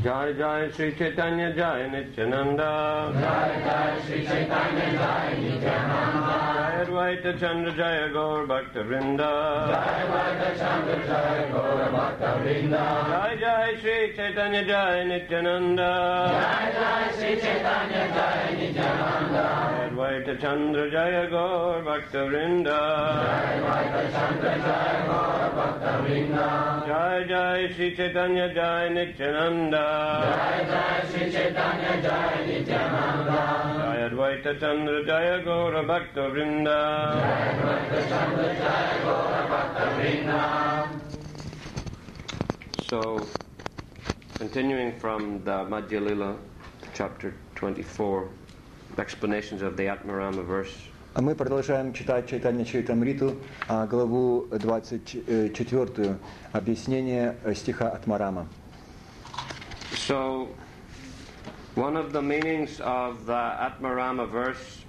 Jai Jai Sri Chaitanya Jai Nityananda. Jai Jai Sri Chaitanya Jai Nityananda. Jai Advaita Chandra Jaya Gaur Bhakta Vrinda. Jai Advaita Chandra Jaya Gaur Bhakta Vrinda. Jai Jai Sri Chaitanya Jai Nityananda. Jai Jai Sri Chaitanya Jai Nityananda. Jai Advaita Chandra Jaya Gaur Bhakta Vrinda. Jai Advaita Chandra Jaya Gaur Bhakta Vrinda. Jai Jai Sri Chaitanya Jai Nityananda. Jai Jai Sri Chaitanya Jai Nityananda. Jai Advaita Chandra Jaya Gaur Bhakta Vrinda. Jai Advaita Chandra Jaya Gaur Bhakta Vrinda. So, continuing from the Madhya Lila, chapter 24, explanations of the Atmarama verse. Мы продолжаем читать Чайтанья Чаритамриту, главу 24, объяснение стиха Атмарама. So, one of the meanings of the Atmarama verse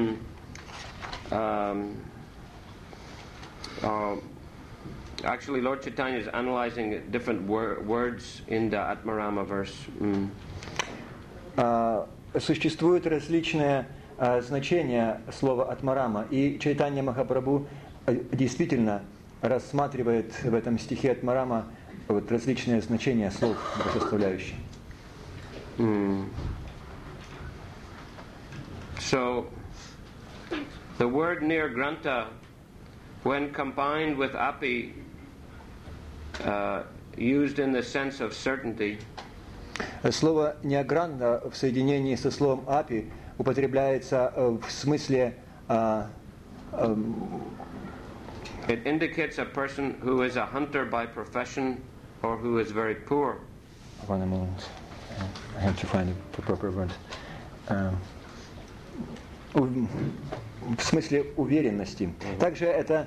actually Lord Chaitanya is analyzing different words in the Atmarama verse. Существуют различные значения слова Атмарама, и Чайтанья Махапрабху действительно рассматривает в этом стихе Атмарама вот различные значения слов составляющие. So, the word near Granta, when combined with api, used in the sense of certainty, слово неогранно в соединении со словом апи употребляется в смысле it indicates a person who is a hunter by profession or who is very poor. One moment. I have to find the proper word. В смысле уверенности. Также это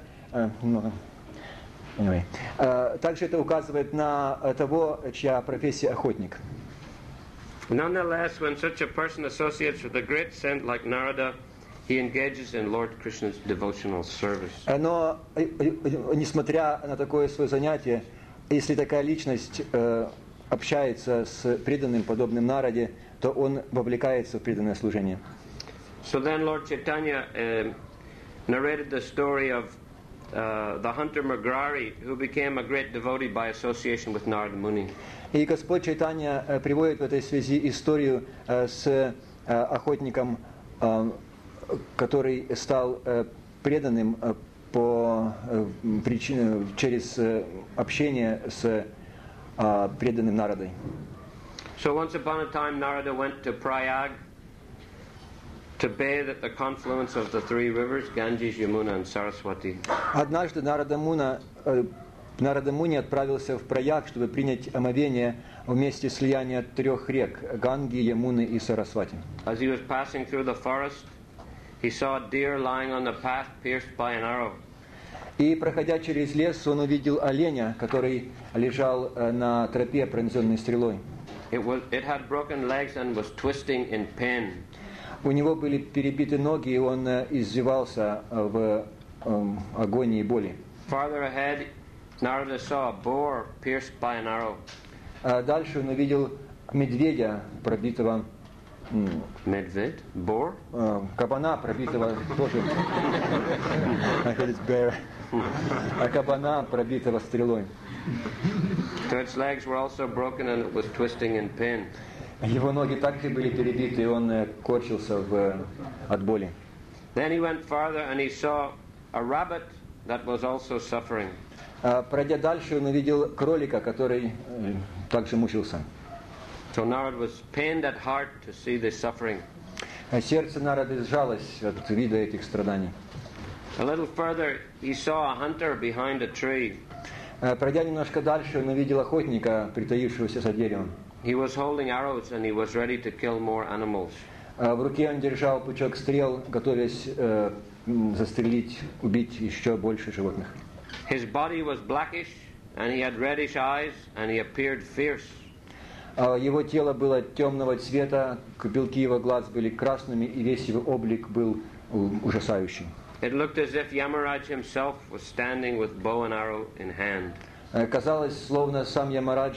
также это указывает на того, чья профессия охотник. Nonetheless, when such a person associates with a great saint like Narada, he engages in Lord Krishna's devotional service. Но несмотря на такое свое занятие, если такая личность общается с преданным, подобным Нараде, то он вовлекается в преданное служение. So then Lord Chaitanya narrated the story of the hunter Mrigarhi, who became a great devotee by association with Narada Muni. И Господь Чайтанья приводит в этой связи историю с охотником, который стал преданным по причине через общение с преданным Нарадой. So once upon a time Narada went to Prayag to bathe at the confluence of the three rivers, Ganges, Yamuna and Saraswati. Однажды Нарада Муни отправился в Праяг, чтобы принять омовение в месте слияния трех рек Ганги, Ямуны и Сарасвати. As he was passing through the forest, he saw a deer lying on the path pierced by an arrow. И, проходя через лес, он увидел оленя, который лежал на тропе, пронзенной стрелой. It had broken legs and was twisting in pain. У него были перебиты ноги, и он извивался в агонии и боли. Farther ahead, Narada saw a boar pierced by an arrow. Дальше он увидел медведя, пробитого... Медведь? Boar? Кабана, пробитого тоже... Кабана, пробитого стрелой. So its legs were also broken and it was twisting in pain. Его ноги также были перебиты, и он корчился от боли. Then he went farther and he saw a rabbit that was also suffering. Пройдя дальше, он увидел кролика, который также мучился. So Narada was pained at heart to see this suffering. Сердце Нарады сжалось от вида этих страданий. A little further, he saw a hunter behind a tree. Пройдя немножко дальше, он увидел охотника, притаившегося за деревом. He was holding arrows and he was ready to kill more animals. В руке он держал пучок стрел, готовясь застрелить, убить еще больше животных. His body was blackish and he had reddish eyes and he appeared fierce. Его тело было темного цвета, белки его глаз были красными, и весь его облик был ужасающий. It looked as if Yamaraj himself was standing with bow and arrow in hand. Казалось, словно сам Ямараджа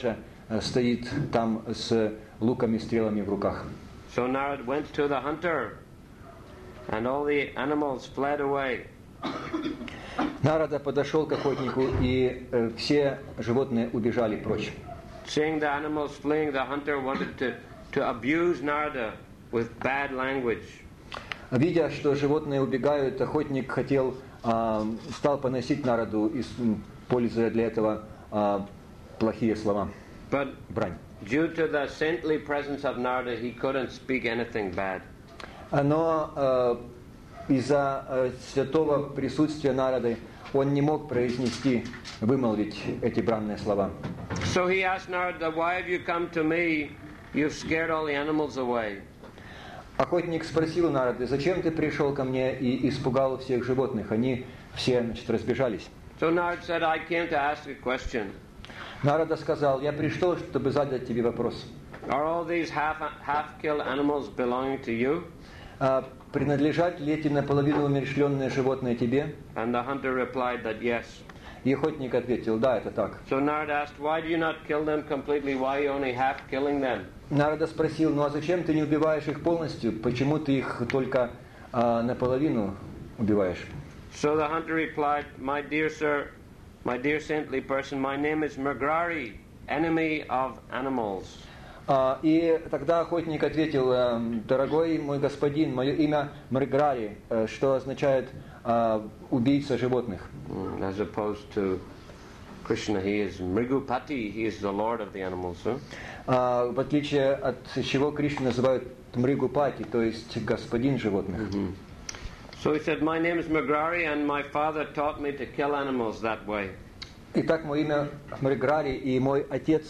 стоит там с луком и стрелами в руках. So Narad went to the hunter, and all the animals fled away. Нарада подошел к охотнику, и все животные убежали прочь. Seeing the animals fleeing, the hunter wanted to abuse Narada with bad language. Видя, что животные убегают, охотник стал поносить Нараду, используя для этого плохие слова, брань. Due to the saintly presence of Narada, he couldn't speak anything bad. Но из-за святого присутствия Нарады он не мог вымолвить эти бранные слова. So he asked Narada, "Why have you come to me? You've scared all the animals away." Охотник спросил Нарады: зачем ты пришел ко мне и испугал всех животных? Они все, разбежались. So Narada said, "I came to ask a question." Нарада сказал: я пришел, чтобы задать тебе вопрос. Are all these half-killed animals belonging to you? Принадлежат ли эти наполовину умерщвленные животные тебе? And the hunter replied that yes. И охотник ответил: да, это так. So Narada asked, why do you not kill them completely? Why are you only half killing them? Нарада спросил: ну а зачем ты не убиваешь их полностью? Почему ты их только наполовину убиваешь? So the hunter replied, my dear sir, my dear saintly person, my name is Mrigarhi, enemy of animals. И тогда охотник ответил: дорогой мой господин, мое имя Мригари, что означает убийца животных. As opposed to Krishna, he is Mrigupati, he is the lord of the animals. В отличие от чего Кришну называют Мригупати, то есть господин животных. So he said, my name is Mrigarhi, and my father taught me to kill animals that way. Итак, мое имя Мригари, и мой отец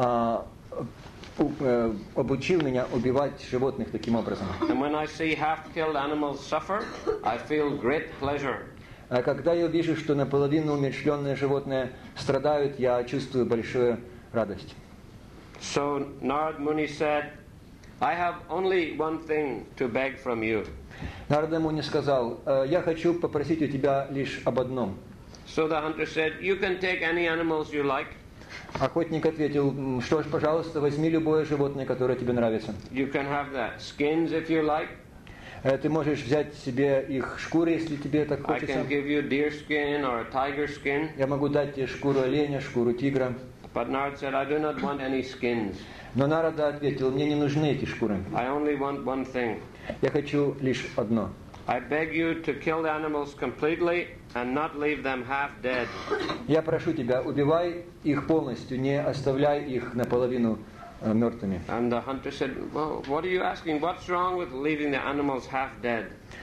обучил меня убивать животных таким образом. And when I see half-killed animals suffer, I feel great pleasure. А когда я вижу, что наполовину умерщвленные животные страдают, я чувствую большую радость. So Narad Muni said, I have only one thing to beg from you. Нарада Муни сказал: я хочу попросить у тебя лишь об одном. So the hunter said, you can take any animals you like. Охотник ответил: что ж, пожалуйста, возьми любое животное, которое тебе нравится. You can have the skins if you like. Ты можешь взять себе их шкуры, если тебе так I хочется. can give you deer skin or a tiger skin. Я могу дать тебе шкуру оленя, шкуру тигра. But Narad said, I do not want any skins. Но Нарада ответил: мне не нужны эти шкуры. I only want one thing. Я хочу лишь одно. I beg you to kill the animals completely and not leave them half dead. Я прошу тебя, убивай их полностью, не оставляй их наполовину мертвыми. And the hunter said, well, what are you asking? What's wrong with leaving the animals half dead?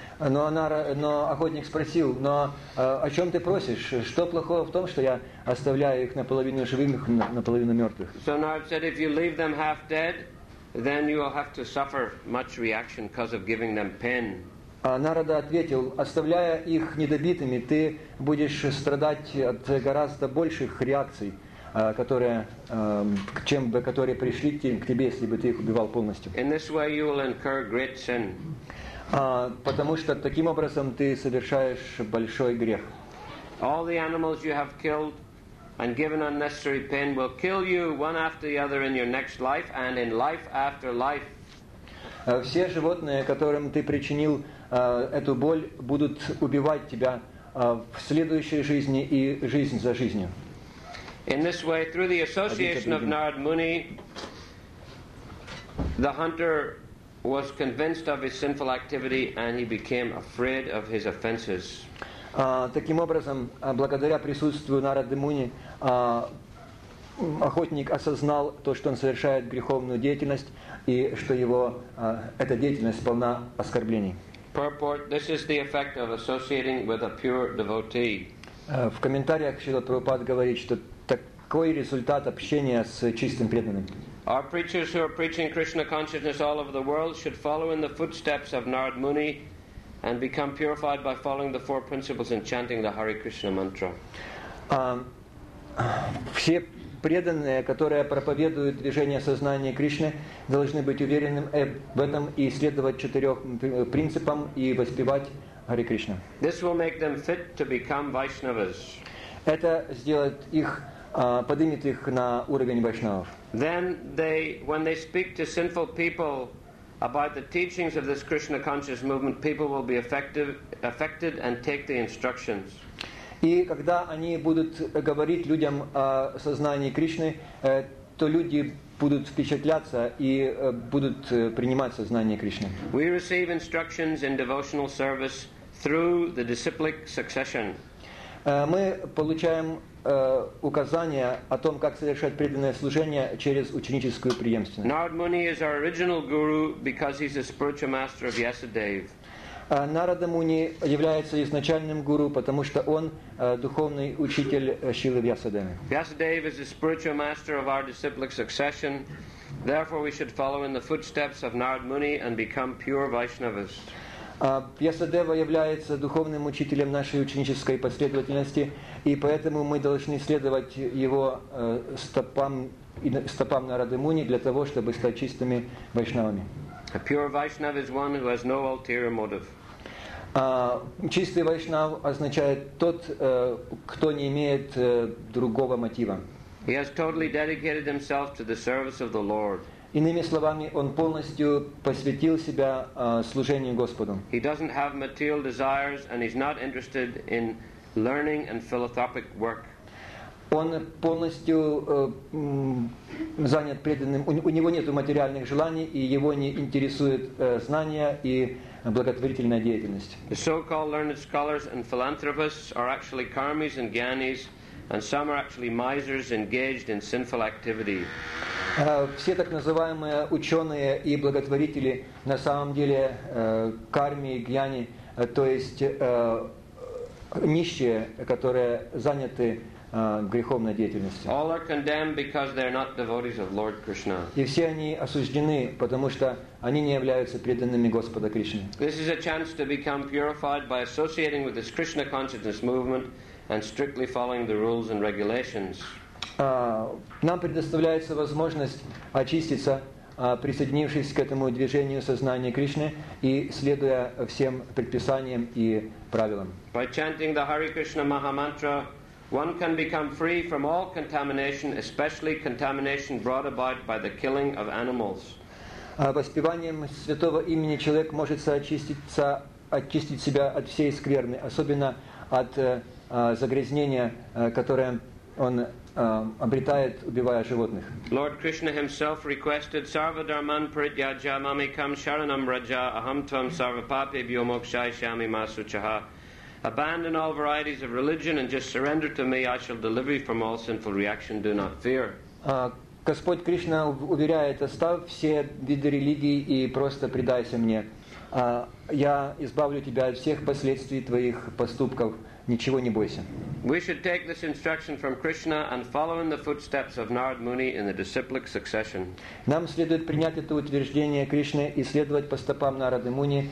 Но охотник спросил: но о чем ты просишь? Что плохого в том, что я оставляю их наполовину живых, наполовину мертвых? So Narad said, if you leave them half dead, then you will have to suffer much reaction because of giving them pain. Нарада ответил: оставляя их недобитыми, ты будешь страдать от гораздо больших реакций, которые пришли к тебе, если бы ты их убивал полностью. In this way you will incur great sin. Потому что таким образом ты совершаешь большой грех. All the animals you have killed and given unnecessary pain will kill you one after the other in your next life and in life after life. Все животные, которым ты причинил эту боль, будут убивать тебя в следующей жизни и жизнь за жизнью. In this way, through the association of Narad Muni, the hunter was convinced of his sinful activity and he became afraid of his offenses. Таким образом, благодаря присутствию Нарады Муни, охотник осознал то, что он совершает греховную деятельность, и что эта деятельность полна оскорблений. Purport: this is the effect of associating with a pure devotee. В комментариях Шрила Прабхупад говорит, что такой результат общения с чистым преданным. Our preachers who are preaching Krishna consciousness all over the world should follow in the footsteps of Narad Muni and become purified by following the four principles and chanting the Hare Krishna mantra. Все преданные, которые проповедуют движение сознания Кришны, должны быть уверены в этом и следовать 4 принципам и воспевать Харе Кришна. This will make them fit to become Vaishnavas. Это сделает их, поднимет их на уровень вайшнавов. then when they speak to sinful people about the teachings of this Krishna conscious movement, people will be affected and take the instructions. И когда они будут говорить людям о сознании Кришны, то люди будут впечатляться и будут принимать сознание Кришны. We receive instructions in devotional service through the disciplic succession. Мы получаем указания о том, как совершать преданное служение через ученическую преемственность. Narad Muni is our original guru because he's a spiritual master of Vyasadeva. Нарада Муни является изначальным гуру, потому что он духовный учитель Шрилы Вьясадевы. Vyasadeva is the spiritual master of our disciplic succession. Therefore, we should follow in the footsteps of Narad Muni and become pure Vaishnavas. Вьясадева является духовным учителем нашей ученической последовательности, и поэтому мы должны следовать его стопам Нарады Муни для того, чтобы стать чистыми вайшнавами. A pure Vaishnava is one who has no ulterior motive. Чистый вайшнав означает тот, кто не имеет другого мотива. He has totally dedicated himself to the service of the Lord. Иными словами, он полностью посвятил себя служению Господу. He doesn't have material desires and he's not interested in learning and philanthropic work. Он полностью занят преданным, у него нет материальных желаний, и его не интересует знания и благотворительная деятельность. The so-called learned scholars and philanthropists are actually karmis and gyanis, and some are actually misers engaged in sinful activity. Все так называемые ученые и благотворители на самом деле карми, гьяни, то есть нищие, которые заняты греховной деятельностью. All are condemned because they are not devotees of Lord Krishna. И все они осуждены, потому что они не являются преданными Господа Кришны. This is a chance to become purified by associating with this Krishna consciousness movement and strictly following the rules and regulations. Нам предоставляется возможность очиститься, присоединившись к этому движению сознания Кришны и следуя всем предписаниям и правилам. By chanting the Hare Krishna Maha Mantra, one can become free from all contamination, especially contamination brought about by the killing of animals. Воспеванием святого имени человек может очистить себя от всей скверны, особенно от загрязнения, которое он обретает, убивая животных. Lord Krishna himself requested Sarva Dharman Parityaja Mamikam Sharanam Raja Aham Tvam Sarvapapebhyo Mokshayashyami Masuchaha. Abandon all varieties of religion and just surrender to me. I shall deliver you from all sinful reaction. Do not fear. Господь Кришна уверяет: оставь все виды религий и просто предайся мне. Я избавлю тебя от всех последствий твоих поступков. Ничего не бойся. We should take this instruction from Krishna and follow in the footsteps of Narad Muni in the disciplic succession. Нам следует принять это утверждение Кришны и следовать по стопам Нарады Муни,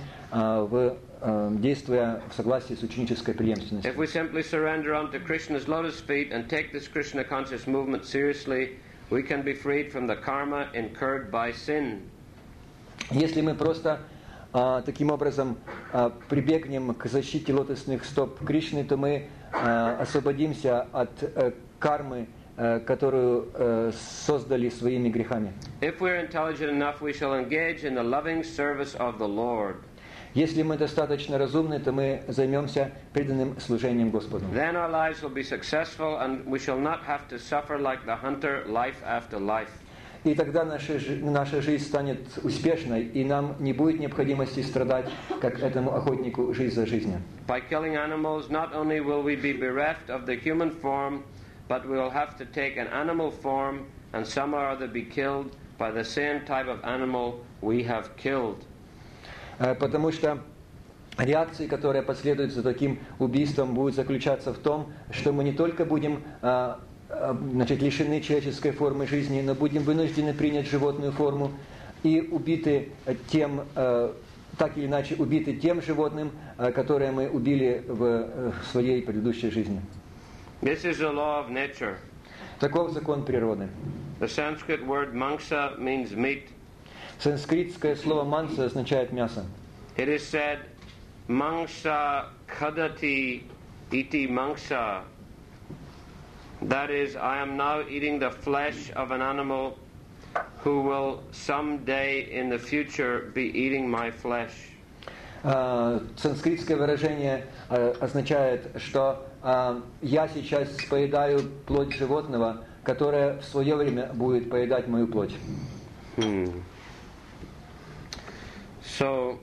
действуя в согласии с ученической преемственностью. If we simply surrender unto Krishna's lotus feet and take this Krishna conscious movement seriously, we can be freed from the karma incurred by sin. Если мы просто таким образом прибегнем к защите лотосных стоп Кришны, то мы освободимся от кармы, которую создали своими грехами. If we're intelligent enough, we shall engage in the loving service of the Lord. Если мы достаточно разумны, то мы займемся преданным служением Господу. Then our lives will be successful and we shall not have to suffer like the hunter life after life. И тогда наша жизнь станет успешной, и нам не будет необходимости страдать, как этому охотнику, жизнь за жизнью. By killing animals, not only will we be bereft of the human form, but we will have to take an animal form and some or other be killed by the same type of animal we have killed. Потому что реакции, которые последуют за таким убийством, будут заключаться в том, что мы не только будем лишены человеческой формы жизни, но будем вынуждены принять животную форму и убиты тем, так или иначе убиты тем животным, которое мы убили в своей предыдущей жизни. This is a law of nature. Таков закон природы. The Sanskrit word mangsa means meat. Санскритское слово манса означает мясо. It is said, mangsa khadati iti mangsa. That is, I am now eating the flesh of an animal who will someday in the future be eating my flesh. Санскритское выражение означает, что я сейчас поедаю плоть животного, которое в свое время будет поедать мою плоть. So,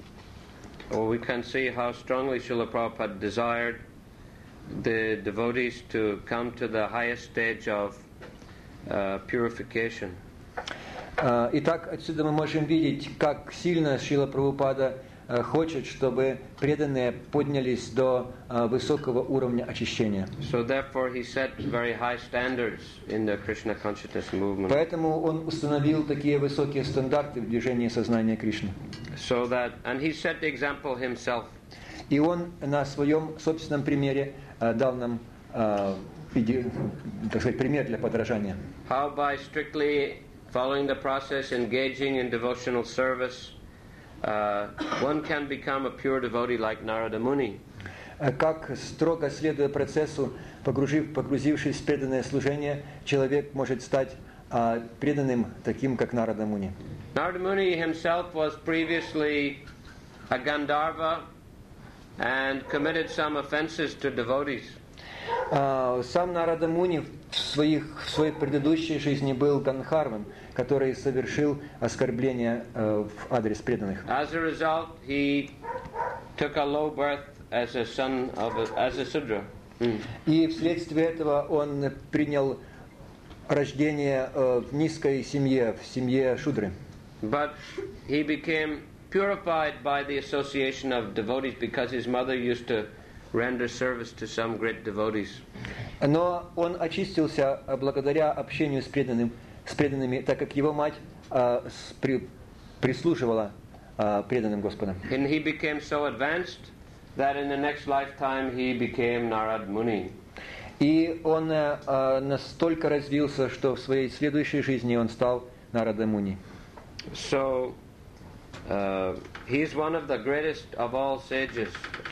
we can see how strongly Srila Prabhupada desired the devotees to come to the highest stage of purification. Итак, отсюда мы можем видеть, как сильно Шрила Прабхупада хочет, чтобы преданные поднялись до высокого уровня очищения. So therefore he set very high standards in the Krishna consciousness movement. Поэтому он установил такие высокие стандарты в движении сознания Кришны. So that, and he set the example himself. И он на своем собственном примере дал нам, так сказать, пример для подражания. How by strictly following the process, engaging in devotional service, one can become a pure devotee like Narada Muni. Как, строго следуя процессу, погрузившись в преданное служение, человек может стать преданным таким, как Нарада Муни. Narada Muni himself was previously a Gandharva and committed some offenses to devotees. Сам Нарада Муни в своей предыдущей жизни был Гандхарвом, который совершил оскорбление в адрес преданных. As a result, he took a low birth as a son of as a Sudra. И вследствие этого он принял рождение в низкой семье, в семье Шудры. But he became purified by the association of devotees because his mother used to render service to some great devotees. Но он очистился благодаря общению с преданными, так как его мать прислуживала преданным Господом. And he became so advanced that in the next lifetime he became Narad Muni. И он настолько развился, что в своей следующей жизни он стал Нарада Муни. So he is one of the greatest of all sages.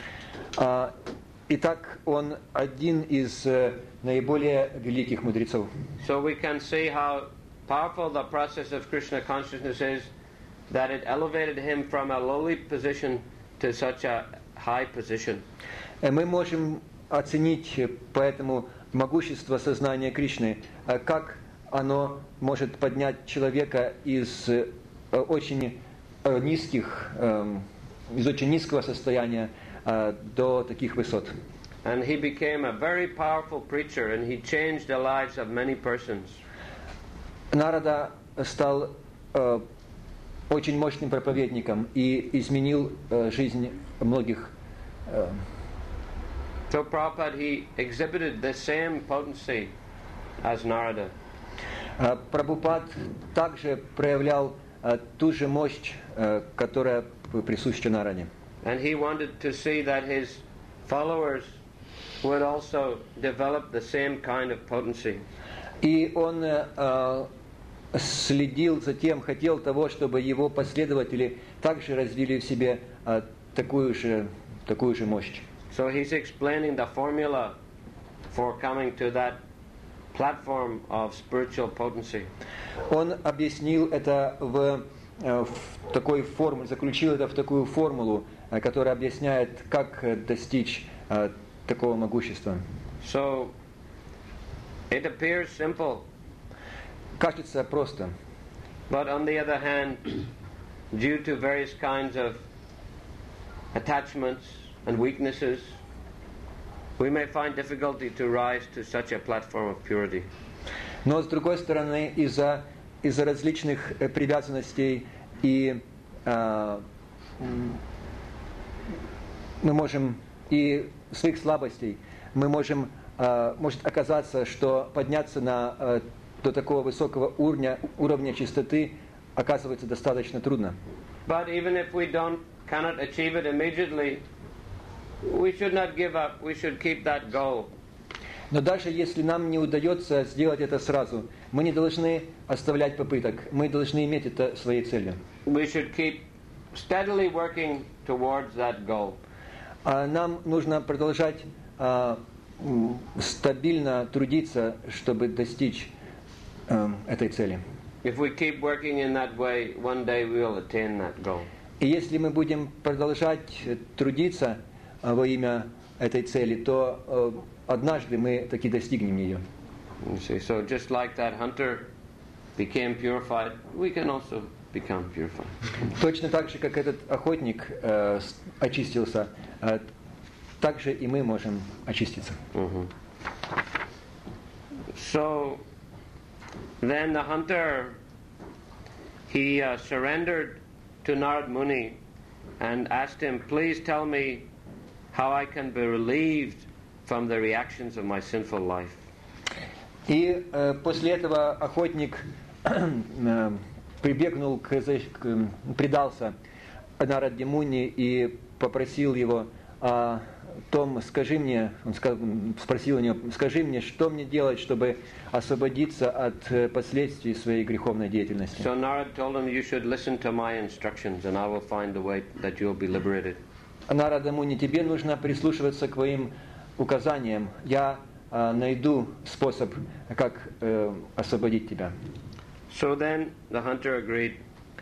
Итак, он один из наиболее великих мудрецов. So we can see how powerful the process of Krishna consciousness is, that it elevated him from a lowly position to such a high position. Мы можем оценить поэтому могущество сознания Кришны, как оно может поднять человека из очень низкого состояния до таких высот. And he became a very powerful preacher, and he changed the lives of many persons. Нарада стал очень мощным проповедником и изменил жизнь многих. So Prabhupada, he exhibited the same potency as Narada. Прабхупад также проявлял ту же мощь, которая присуща Нараде. And he wanted to see that his followers would also develop the same kind of potency. И он следил за тем, хотел того, чтобы его последователи также развили в себе такую же мощь. So he's explaining the formula for coming to that platform of spiritual potency. Он объяснил это в такой формуле, заключил это в такую формулу, которая объясняет, как достичь такого могущества. So it appears simple. Кажется просто. But on the other hand, due to various kinds of attachments and weaknesses, we may find difficulty to rise to such a platform of purity. Но с другой стороны, из-за различных привязанностей и мы можем и своих слабостей, мы может оказаться, что подняться до такого высокого уровня чистоты оказывается достаточно трудно. But even if we cannot achieve it immediately, we should not give up. We should keep that goal. Но даже если нам не удается сделать это сразу, мы не должны оставлять попыток. Мы должны иметь это своей целью. We should keep steadily working towards that goal. Нам нужно продолжать стабильно трудиться, чтобы достичь этой цели. If we keep working in that way, one day we will attain that goal. И если мы будем продолжать трудиться во имя этой цели, то однажды мы таки достигнем ее. You see, so just like that hunter became purified, we can also become purified. Точно так же, как этот охотник очистился, так же и мы можем очиститься. So then the hunter, he surrendered to Narad Muni and asked him, please tell me how I can be relieved from the reactions of my sinful life. И после этого охотник предался Нараде Муни и попросил его о том, скажи мне, он спросил у него, скажи мне, что мне делать, чтобы освободиться от последствий своей греховной деятельности. So Narad told him, you should listen to my instructions and I will find a way that you'll be liberated. Нарада Муни, тебе нужно прислушиваться к моим указаниям. Я найду способ, как освободить тебя. So then the hunter agreed.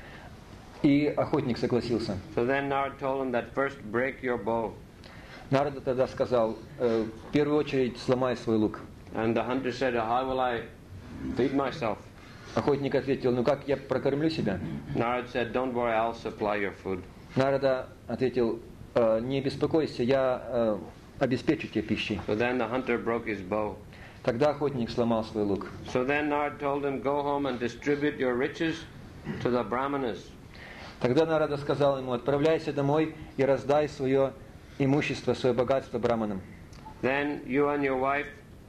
И охотник согласился. So then Narad told him that first break your bow. Нарада тогда сказал, в первую очередь сломай свой лук. And the hunter said, how will I feed myself? Охотник ответил, ну как я прокормлю себя? Narad said, don't worry, I'll supply your food. Нарада ответил, не беспокойся, я обеспечу тебе пищей. So then the hunter broke his bow. Тогда охотник сломал свой лук. So then Narad told him, go home and distribute your riches to the brahmanas. Тогда Нарада сказал ему, отправляйся домой и раздай свое имущество, свое богатство браманам. Then you and your wife,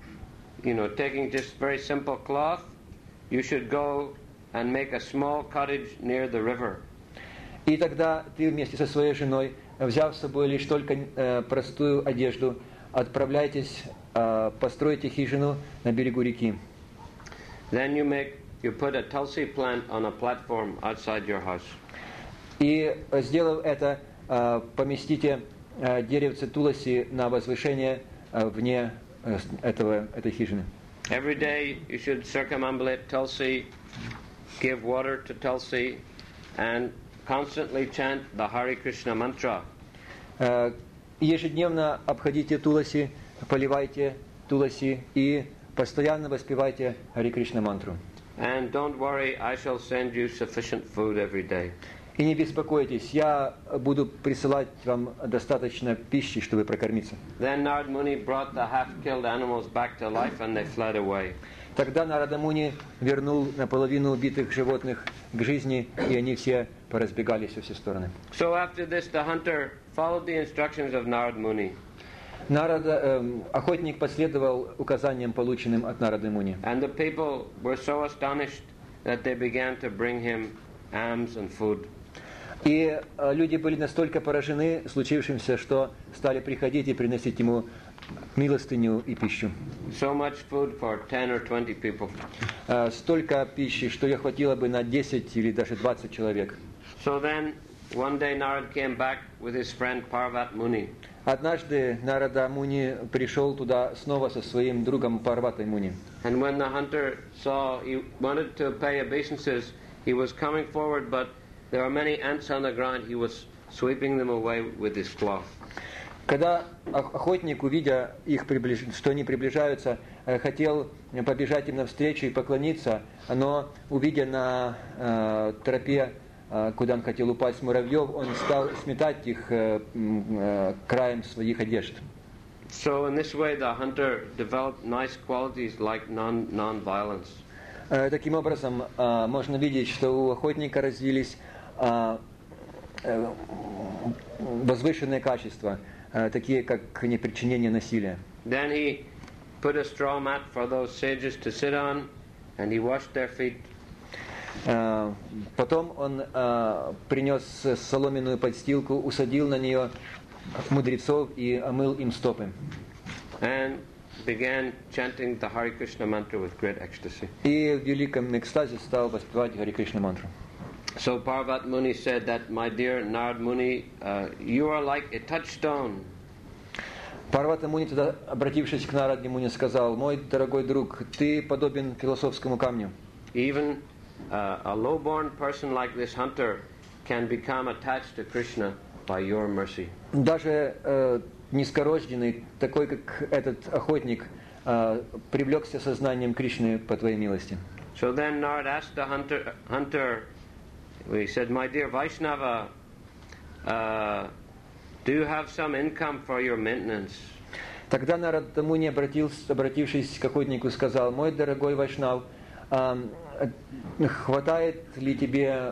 taking just very simple cloth, you should go and make a small cottage near the river. И тогда ты вместе со своей женой, взяв с собой лишь только простую одежду, отправляйтесь, постройте хижину на берегу реки. Then you put a tulsi plant on a platform outside your house. И, сделав это, поместите деревце туласи на возвышение вне этой хижины. Every day you should circumambulate Tulsi, give water to Tulsi, and constantly chant the Hare Krishna mantra. Ежедневно обходите туласи, поливайте туласи и постоянно воспевайте Харе Кришна мантру. And don't worry, I shall send you sufficient food every day. И не беспокойтесь, я буду присылать вам достаточно пищи, чтобы прокормиться. Then Narad Muni brought the half-killed animals back to life and they fled away. Тогда Нарада Муни вернул наполовину убитых животных к жизни, и они все поразбегались во все стороны. So after this, the hunter followed the instructions of Narad Muni. Охотник последовал указаниям, полученным от Нарады Муни. And the people were so astonished that they began to bring him alms and food. И люди были настолько поражены случившимся, что стали приходить и приносить ему милостыню и пищу. So much food for 10 or 20 people. Столько пищи, что ей хватило бы на 10 или даже 20 человек. So then, one day Narad came back with his friend Parvat Muni. Однажды Нарада Муни пришел туда снова со своим другом Парватой Муни. And when the hunter saw he wanted to pay obeisances, he was coming forward, but there were many ants on the ground. He was sweeping them away with his cloth. Когда охотник, увидя их, что они приближаются, хотел побежать им навстречу и поклониться, но, увидя на тропе, куда он хотел упасть, муравьев, он стал сметать их краем своих одежд. So in this way, the hunter developed nice qualities like non-violence. Таким образом, можно видеть, что у охотника развились возвышенные качества, такие как непричинение насилия. Then he put a straw mat for those sages to sit on, and he washed their feet. Потом он принес соломенную подстилку, усадил на нее мудрецов и омыл им стопы. And began chanting the Hare Krishna mantra with great ecstasy. И в великом экстазе стал воспевать Харе Кришна мантру. So Parvat Muni said that, my dear Narad Muni, you are like a touchstone. Парвата Муни тогда, обратившись к Нараде Муни, сказал: мой дорогой друг, ты подобен философскому камню. Even a low-born person like this hunter can become attached to Krishna by your mercy. Даже низкорожденный, такой как этот охотник, привлекся сознанием Кришны по твоей милости. So then Narad asked the hunter, he said, "My dear Vaishnava, do you have some income for your maintenance?" Тогда Нарад тому не обратившись к охотнику, сказал: «Мой дорогой Вайшнав, хватает ли тебе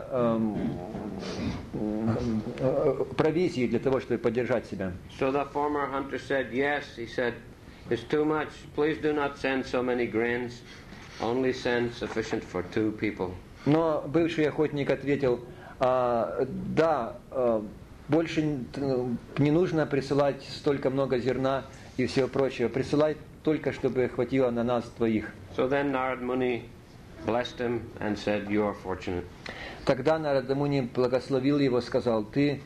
провизии для того, чтобы поддержать себя?» So the former hunter said, "Yes." He said, "It's too much. Please do not send so many grains. Only send sufficient for 2 people." Но бывший охотник ответил: «Да, больше не нужно присылать столько много зерна и всего прочего. Присылай только, чтобы хватило на нас двоих». So then Narad Muni blessed him and said, "You are fortunate." Тогда Нарада Муни благословил его, сказал: «Ты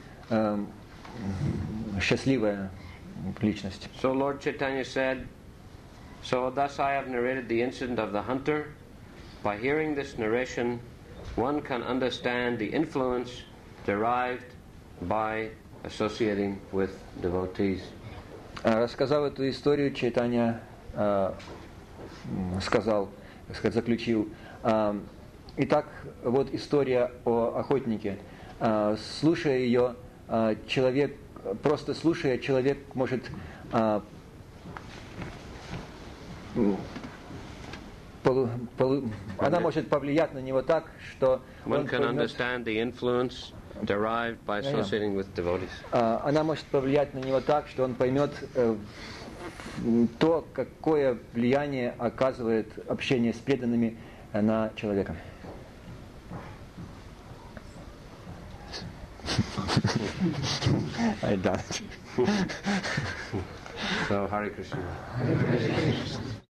счастливая личность». So Lord Chaitanya said, "So thus I have narrated the incident of the hunter. By hearing this narration, one can understand the influence derived by associating with devotees." Рассказав эту историю, Чайтанья заключил: «Итак, вот история о охотнике. Слушая ее, человек, просто слушая, человек может она может повлиять на него так, что One can understand the influence derived by associating with devotees. Она может повлиять на него так, что он поймет то, какое влияние оказывает общение с преданными на человека. I done it. So Hare Krishna.